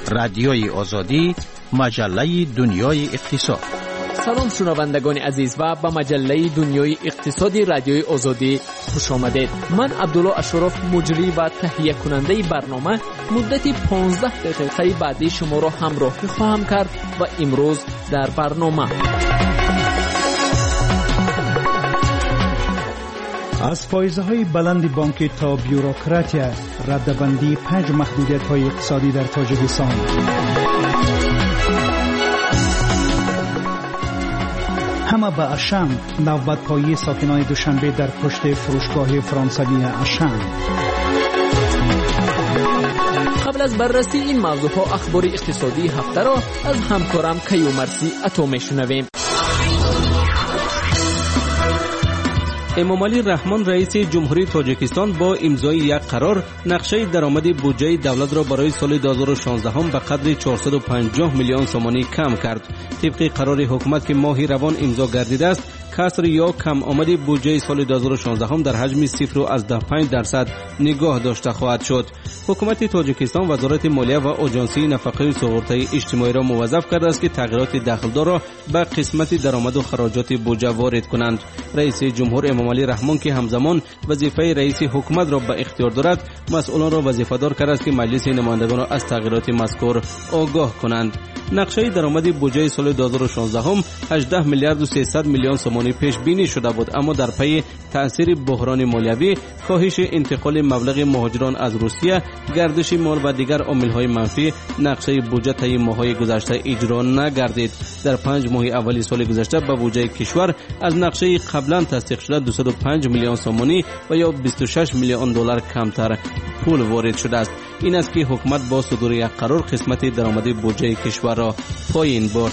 رادیوی آزادی، مجله دنیای اقتصاد. سلام شنوندگان عزیز و به مجله دنیای اقتصادی رادیوی آزادی خوش آمدید. من عبدالله اشرف مجری و تهیه کننده برنامه مدتی 15 دقیقه بعدی شما را همراهی خواهم کرد و امروز در برنامه از فایزه‌های بلند بانک تا بیوروکراتیا، ردبندی 5 محدودیت‌های اقتصادی در تاجیکستان. همه به اشنگ، نوبت پایی ساکنان دوشنبه در پشت فروشگاه فرانسوی اشنگ. قبل از بررسی این موضوعها اخبار اقتصادی هفته را از همکارم کیومرثی عطا میشنویم. امامعلی رحمان رئیس جمهوری تاجیکستان با امضای یک قرار نقشه درآمد بودجه دولت را برای سال 2016 به قدر 450 میلیون سومانی کم کرد. طبق قرار حکومت که ماه روان امضا گردیده است، کسر یا کم آمد بودجه سال 2016 در حجم 0.15% نگاه داشته خواهد شد. حکومت تاجیکستان وزارت مالیه و آژانسی نفقه سقراطی اجتماعی را موظف کرده است که تغییرات دخلدار را به قسمت درآمد و خراجات بودجه وارد کنند. رئیس جمهور امامعلی رحمان که همزمان وظیفه رئیس حکومت را به اختیار دارد، مسئولان را وظیفه‌دار کرده است که مجلس نمایندگان را از تغییرات مذکور آگاه کنند. نقشه درآمد بودجه سال 2016 18 میلیارد و 300 میلیون سومانی پیش بینی شده بود، اما در پی تأثیر بحران مالیوی، کاهش انتقال مبلغ مهاجران از روسیه، گردش مال و دیگر عامل‌های منفی، نقشه بودجه طی ماه‌های گذشته اجرا نگردید. در 5 ماه اولی سال گذشته به بودجه کشور از نقشه قبلا تصدیق شده 205 میلیون سومانی و یا 26 میلیون دلار کمتر پول وارد شده است. این است که حکومت با صدور یک قرار قسمت درآمد بودجه کشور را پایین برد.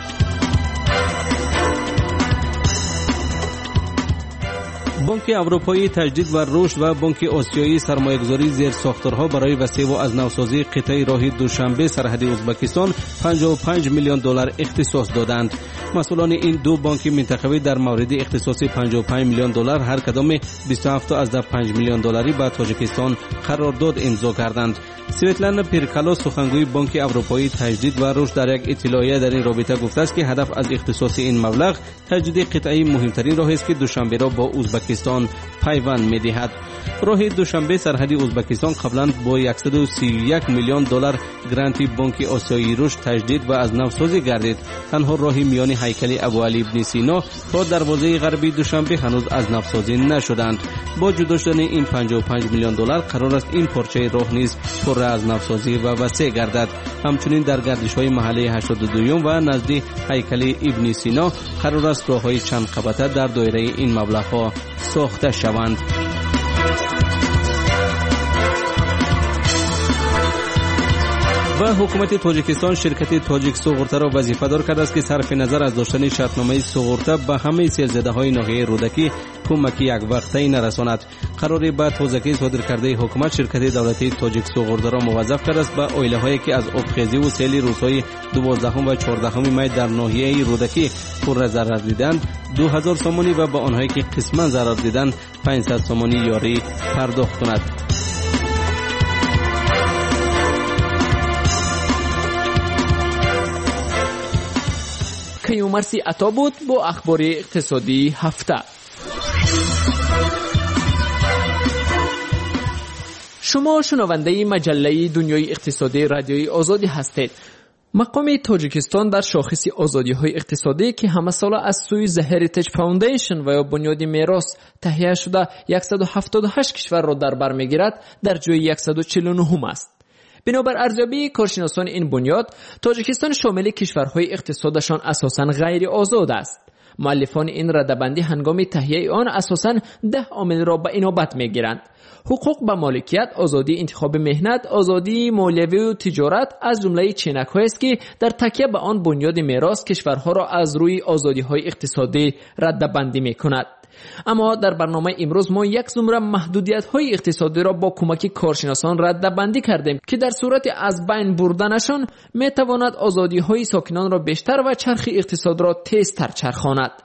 بانک اروپایی تجدید و رشد و بانک آسیایی سرمایه‌گذاری زیر ساختارها برای وسیع و از نوسازی قطعه راه دوشنبه سرحدی ازبکستان 55 میلیون دلار اختصاص دادند. مسئولان این دو بانک منطقوی در مورد اختصاص 55 میلیون دلار هر کدام 27 از 5 میلیون دلاری به تاجیکستان قرارداد امضا کردند. سویتلانا پیرکالا سخنگوی بانک اروپایی تجدید و رشد در یک اطلاعیه در این رابطه گفته است که هدف از اختصاص این مبلغ تجدید قطعه مهمترین راه است که دوشنبه را با ازبکستان پیوند می‌دهد. راه دوشنبه سرحدی ازبکستان قبلا با 131 میلیون دلار گرانتی بانک آسیایی رشد تجدید و از نوسازی گردید. تنها راه میان هیکل ابوعلی ابن سینا تا دروازه غربی دوشنبه هنوز از نوسازی نشدند. با جدا شدن این 55 میلیون دلار قرار است این پارچه راه نیز پر از نوسازی و وسیع گردد. همچنین در گردش‌های محله 82 و نزد هیکل ابن سینا قرار است راه‌های چند قبطه در دایره این مبلغ‌ها ساخته شوند. و حکومت تاجیکستان شرکت تاجیک سوغورتا را وظیفه‌دار کرده است که صرف نظر از داشتن شرطنامه سوغورتا به همه سیل‌زده‌های ناحیه رودکی کمکی یک وقته نرساند. قرار به تازگی صادر کرده حکومت شرکت دولتی تاجیک سوغورتا را موظف کرده است به عائله‌هایی که از آبخیزی و سیل روزهای 12 و 14 می در ناحیه رودکی پر ضرر دیدند 2000 سومانی و به آنهایی که قسما ضرر دیدند 500 سومانی یاری پرداخت کند. کیومرثی عطا بود با اخبار اقتصادی هفته. شما شنونده مجله دنیای اقتصادی رادیوی آزادی هستید. مقام تاجیکستان در شاخص آزادی‌های اقتصادی که همه ساله از سوی The Heritage Foundation و یا بنیاد میراث تهیه شده 178 کشور را در بر می‌گیرد، در جای 149 است. بنابر ارزیابی کارشناسان این بنیاد، تاجیکستان شامل کشورهای اقتصادشان اساساً غیر آزاد است. مؤلفان این ردبندی هنگام تهیه آن اساساً 10 عامل را به عنابت می‌گیرند: حقوق به مالکیت، آزادی انتخاب مهنت، آزادی مالیوی و تجارت از جمله چینک‌هایی است که در تکیه به آن بنیاد میراث کشورها را از روی آزادی‌های اقتصادی ردبندی می‌کند. اما در برنامه امروز ما یک زمره محدودیت‌های اقتصادی را با کمک کارشناسان ردبندی کردیم که در صورت از بین بردنشان می‌تواند آزادی‌های ساکنان را بیشتر و چرخ اقتصاد را تیزتر چرخاند.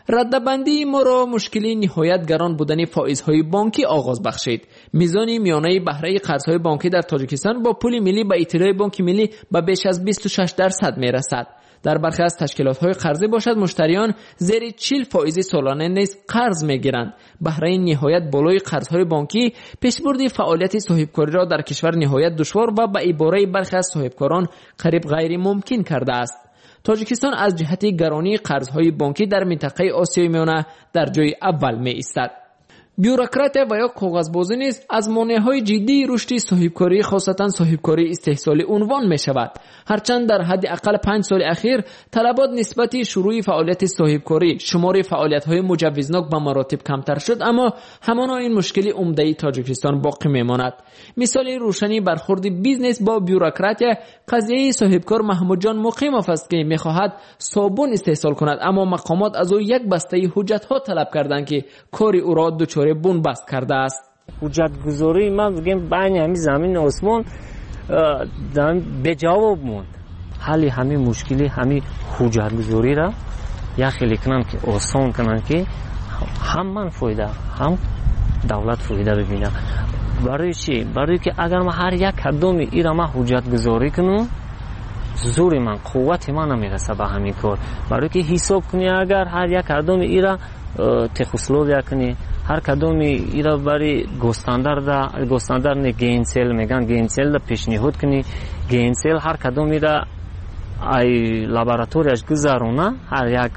ردبندی ما را مشکلی نهایت گران بودن فائزهای بانکی آغاز بخشید. میزان میانه بهره قرضهای بانکی در تاجیکستان با پول ملی به اطلاع بانک ملی به بیش از 26% میرسد. در برخی از تشکیلات‌های قرضی باشد مشتریان زیر 40 فائز سالانه نیز قرض می‌گیرند. بهره نهایت بالای قرض‌های بانکی پیشبرد فعالیت صاحبکاری را در کشور نهایت دشوار و به عباره برخی از صاحبکاران قریب غیر ممکن کرده است. تاجیکستان از جهت گرانی قرض‌های بانکی در منطقه آسیای میانه در جای اول می‌ایستد. بیوروکراتیا و یا کاغذبازی نیز از مانع‌های جدی رشد صاحبکاری خاصتا صاحبکاری استحصالی عنوان می‌شود. هرچند در حد اقل 5 سال اخیر طلبات نسبت شروع فعالیت صاحبکاری شمار فعالیت‌های مجوزناک به مراتب کمتر شد، اما همانا این مشکل عمده تاجیکستان باقی می‌ماند. مثال روشنی برخورد بیزنس با بیوروکراتیا قضیه صاحبکار محمود جان مقیموف است که می‌خواهد صابون استحصال کند، اما مقامات از او یک بسته حجت‌ها طلب کردند که کار او را دچار بنبست کرده است. حجت گذاری من بگم بین همین زمین و آسمان به جواب موند. حل همین مشکلی همین حجت گذاری را یا خیلی کنن که آسان کنن که هم من فایده هم دولت فایده ببینه. برای چی؟ برای که اگر ما هر یک قدم ایرا ما حجت گذاری کنم زور من قوت من نمیرسه به همین کار. برای که حساب کنی اگر هر یک قدم ایرا تخصلو کنی هر کدوم ایرا برای گستاندر نه گینسل میگن گینسل دا پیشنهاد کنی گینسل هر کدوم ایرا ای لابراتوریش گذارونه هر یک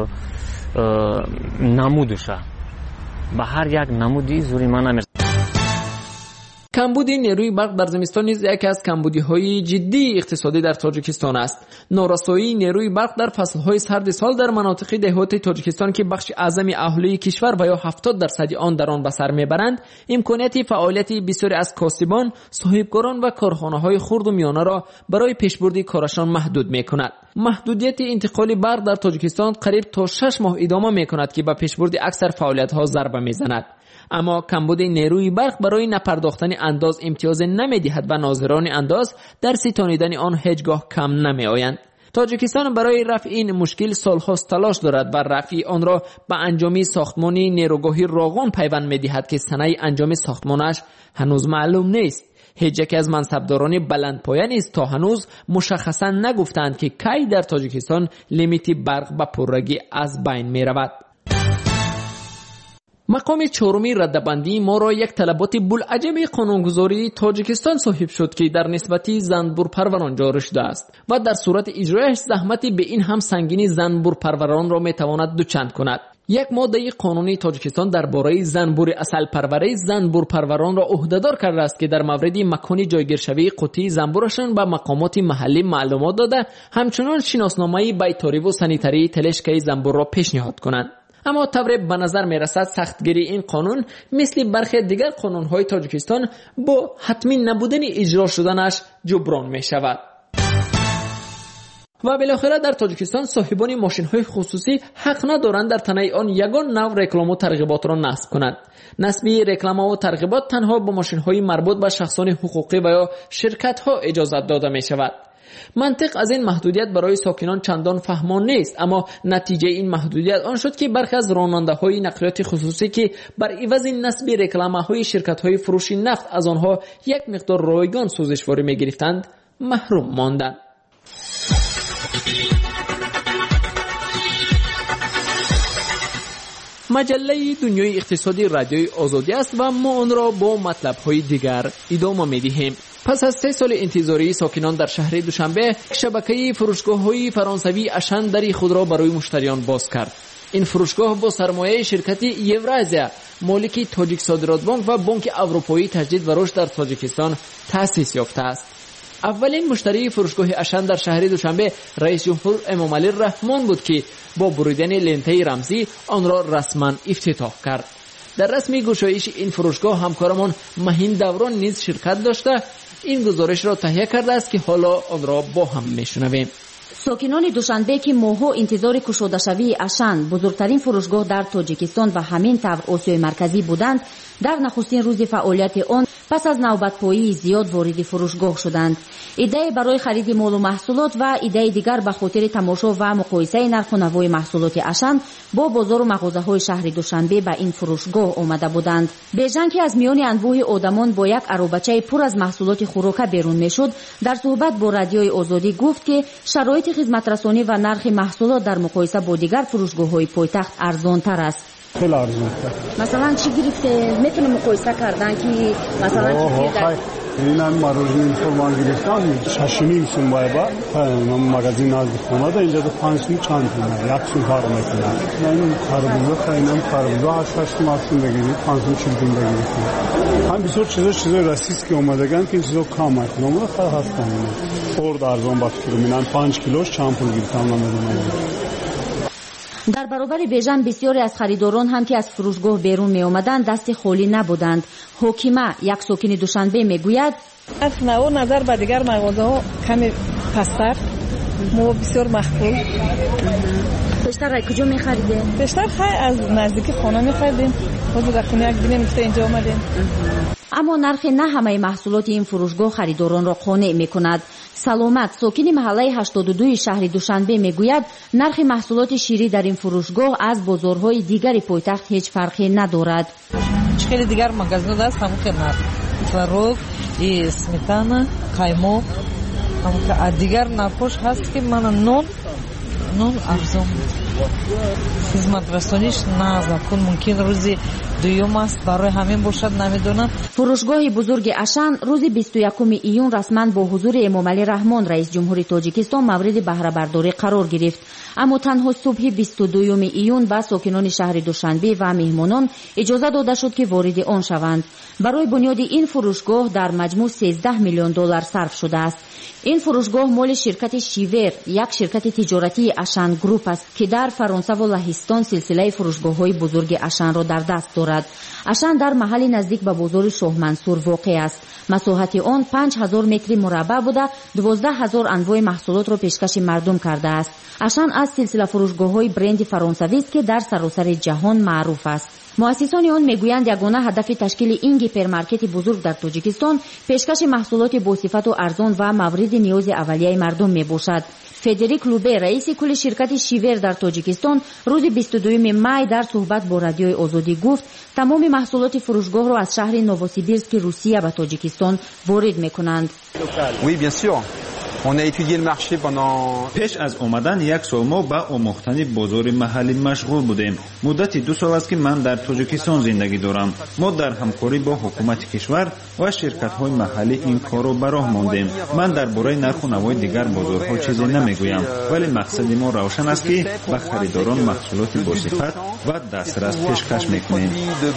نمودشه به هر یک نمودی زوری من نمیرسه. کمبود نیروی برق در زمستان نیز یکی از کمبودی‌های جدی اقتصادی در تاجیکستان است. نارسایی نیروی برق در فصل‌های سرد سال در مناطق دهاتی تاجیکستان که بخش اعظم اهالی کشور و یا 70% آن در آن به سر میبرند، امکانیت فعالیت بسیاری از کاسبان، صاحبکاران و کارخانه‌های خرد و میانه را برای پیشبرد کارشان محدود می‌کند. محدودیت انتقال برق در تاجیکستان قریب تا 6 ماه ادامه می‌کند که به پیشبرد اکثر فعالیت‌ها ضربه می‌زند. اما کمبود نیروی برق برای نپرداختن انداز امتیاز نمی‌دهد و ناظران انداز در ستانیدن آن هیچگاه کم نمی‌آیند. تاجیکستان برای رفع این مشکل سال‌هاست تلاش دارد و رفع آن را به انجام ساختمانی نیروگاه راغون پیوند می‌دهد که سنه انجام ساختمانش هنوز معلوم نیست. هیچ یک از منصبداران بلندپایه نیز تا هنوز مشخصاً نگفتند که کی در تاجیکستان لیمیت برق به پررگی از بین می‌رود. مقام چهارمی ردبندی ما را یک طلبات بوالعجب قانونگذاری تاجیکستان صاحب شد که در نسبت زنبور پروران جاری شده است و در صورت اجرایش زحمتی به این هم سنگینی زنبور پروران را میتواند دوچند کند. یک ماده قانونی تاجیکستان درباره زنبور اصل پروری زنبور پروران را عهدهدار کرده است که در مورد مکان جایگیرشوی قطعی زنبورشان به مقامات محلی معلومات داده، همچنان شناسنامه بیطاری و سانیتری تلشکه زنبور را پیشنهاد کنند. اما طوری به نظر می رسد سختگیری این قانون مثل برخی دیگر قانون‌های تاجیکستان با حتمی نبودن اجرا شدنش جبران می شود. و بالاخره در تاجیکستان صاحبان ماشین‌های خصوصی حق ندارند در تنه آن یگان نوع رکلام و ترغیبات را نصب کنند. نصب رکلام و ترغیبات تنها با ماشین‌های مربوط به شخصان حقوقی و یا شرکت‌ها اجازه داده می شود. منطق از این محدودیت برای ساکنان چندان فهمان نیست، اما نتیجه این محدودیت آن شد که برخی از راننده‌های نقلیات خصوصی که بر عوض نصب رکلامه‌های شرکت‌های فروش نفت از آنها یک مقدار رایگان سوزشواری می‌گرفتند محروم ماندند. مجله دنیای اقتصادی رادیوی آزادی است و ما آن را با مطلب‌های دیگر ادامه می‌دهیم. پس از 3 سال انتظاری ساکنان در شهر دوشنبه شبکه فروشگاه‌های فرانسوی اشن دری خود را برای مشتریان باز کرد. این فروشگاه با سرمایه شرکت یورازیا مالک تاجیک صادرات بانک و بانک اروپایی تجدید و رشد در تاجیکستان تأسیس یافته است. اولین مشتری فروشگاه اشن در شهر دوشنبه رئیس جمهور امامعلی رحمان بود که با بریدن لنته رمزی آن را رسما افتتاح کرد. در رسمی گشایش این فروشگاه همکارمان مهین دوران نیز شرکت داشته این گزارش را تهیه کرده است که حالا آن را با هم میشنویم. ساکنان دوشنبه که ماه‌ها انتظار گشوده شوی اشن بزرگترین فروشگاه در تاجیکستان و همین طور آسیای مرکزی بودند، در نخستین روز فعالیت آن پس از نوبت‌پایی زیاد وارد فروشگاه شدند. ایده برای خرید مال و محصولات و ایده دیگر به خاطر تماشا و مقایسه نرخ و نوای محصولات اشن با بازار و مغازه‌های شهر دوشنبه به این فروشگاه آمده بودند. بیژن که از میان انبوه آدمان با یک عربچه پر از محصولات خوراک بیرون میشد، در صحبت با رادیوی آزادی گفت که شرایط خدمترسانی و نرخ محصولات در مقایسه با دیگر فروشگاه‌های پایتخت ارزان‌تر است. خیلی ارزان. مثلا چی گرفته میتونه مقایسه کردن که مثلا چی این هم مروژین فرمان گرفتم 6.5 سون باید من مغازین نزدیک خونه ده اینجا 5 سون چند تونه 1 سون کار میکنه. من خربوزه خیلی خربوزه 8 ماسون بگیرید 5 سون 40 تون بگیرید. هم بسیار چیزای رسیس که اومدگن که این چیزا کم میکنه. من خیلی هستم. خورد ارزان باشه میگن 5 کیلوش چند پول گرفتم من بدونم. در برابر بیژن بسیاری از خریداران هم که از فروشگاه بیرون می آمدند دست خالی نبودند. حکیمه یک ساکن دوشنبه می گوید از نوع نظر به دیگر مغازه ها کمی پستر ما بسیار مخفول. بیشتر کجا می خریدیم؟ بیشتر از نزدیک خانه می خریدیم. خود در خونه یک دینه میفته اینجا آمدیم. اما نرخ نه همه محصولات این فروشگاه خریداران را قانع می کند. سلامت ساکن محله 82 شهر دوشنبه میگوید نرخ محصولات شیری در این فروشگاه از بازارهای دیگر پایتخت هیچ فرقی ندارد. خیلی دیگر مغازه است همون که نرخ تворог і сметана قیماق همون که دیگر نرخش هست که من نون ارزان خدمت رسانیش نه زکون ممکن روزی دوم است برای همین باشد نمیدونم. فروشگاه بزرگ اشن روز 21 ایون رسما با حضور امامعلی رحمان رئیس جمهوری تاجیکستان مورد بهره برداری قرار گرفت. اما تنها صبح 22 ایون به ساکنان شهر دوشنبه و مهمانان اجازه داده شد که وارد آن شوند. برای بنیاد این فروشگاه در مجموع 13 میلیون دلار صرف شده است. این فروشگاه مال شرکت شیور، یک شرکت تجارتی اشن گروپ است که در فرانسه و لهستان سلسله فروشگاه‌های بزرگ اشن را در دست دارد. اشن در محل نزدیک به بازار شاه منصور واقع است. مساحت آن 5000 متر مربع بوده 12000 انواع محصولات را پیشکش مردم کرده است. اشن از سلسله فروشگاه‌های برند فرانسوی است که در سراسر جهان معروف است. مؤسسان آن میگویند یگانه هدف تشکیل این هیپرمارکت بزرگ در تاجیکستان پیشکش محصولات با صفت و ارزان و مورد نیاز اولیه مردم میباشد. فدریک لوبه رئیس کل شرکت شیور در تاجیکستان روز 22 می در صحبت با رادیوی آزادی گفت تمام محصولات فروشگاه را از شهر نووسیبیرسک روسیه به تاجیکستان وارد میکنند. پیش از آمدن یک سال ما به آموختن بازار محلی مشغول بودیم. مدت 2 سال است که من در تاجیکستان زندگی دارم. ما در همکاری با حکومت کشور و شرکت‌های محلی این کار را به راه ماندیم. من درباره نرخ و نوای دیگر بازارها چیزی نمیگویم، ولی مقصد ما روشن است که به خریداران محصولات با صفت و دسترس پیشکش می‌کنیم.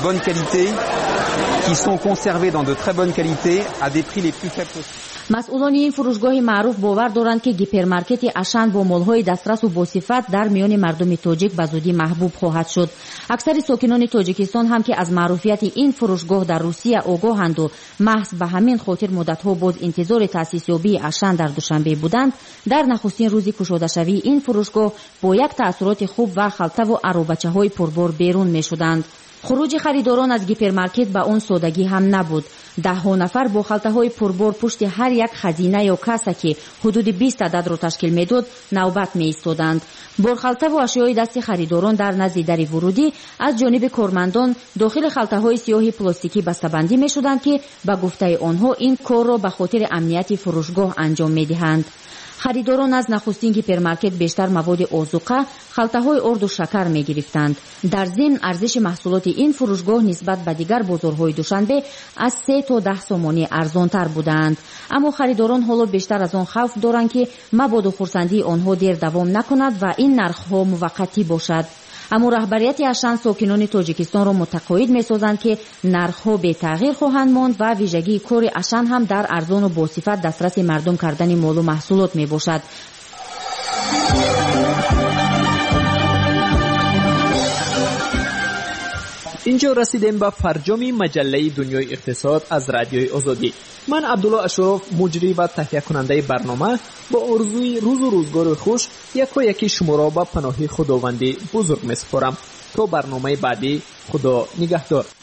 مسئولان این فروشگاه معروف باور دارند که هیپرمارکت اشن با مال‌های دسترس و با صفت در میان مردم تاجیک به زودی محبوب خواهد شد. اکثر ساکنان تاجیکستان هم که از معروفیت این فروشگاه در روسیه آگاهند و محض به همین خاطر مدت‌ها باز انتظار تأسیس یابی اشن در دوشنبه بودند، در نخستین روز گشوده شوی این فروشگاه با یک تأثیرات خوب و خلطه و عروبچه‌های پربار بیرون می‌شدند. خروج خریداران از هیپرمارکت به اون سادگی هم نبود. 10 نفر با خلطه‌های پربار پشت هر یک خزینه یا کاسه که حدود 20 عدد را تشکیل می‌داد نوبت می‌ایستادند. بارخلطه و اشیای دست خریداران در نزد در ورودی از جانب کارمندان داخل خلطه‌های سیاه پلاستیکی بسته‌بندی می‌شدند که به گفته آنها این کار را به خاطر امنیت فروشگاه انجام می‌دهند. خریداران از نخستین هیپرمارکت بیشتر مواد آذوقه، خلطه‌های آرد و شکر می‌گرفتند. در ضمن ارزش محصولات این فروشگاه نسبت به دیگر بازارهای دوشنبه از 3 تا 10 سومانی ارزان‌تر بودند. اما خریداران حالا بیشتر از آن خوف دارند که مبادا خرسندی آنها دیر دوام نکند و این نرخ‌ها موقتی باشد. اما رهبریت اشن ساکنان تاجیکستان را متقاعد می‌سازند که نرخ‌ها به تغییر خواهند ماند و ویژگی کار اشن هم در ارزان و با صفت دسترس مردم کردن مال و محصولات میباشد. اینجا رسیدیم به فرجام مجله دنیای اقتصاد از رادیوی آزادی. من عبدالله اشرف مجری و تهیه کننده برنامه با آرزوی روز و روزگار خوش یکی شما را به پناه خداوندی بزرگ می‌سپارم. تا برنامه بعدی خدا نگهدار.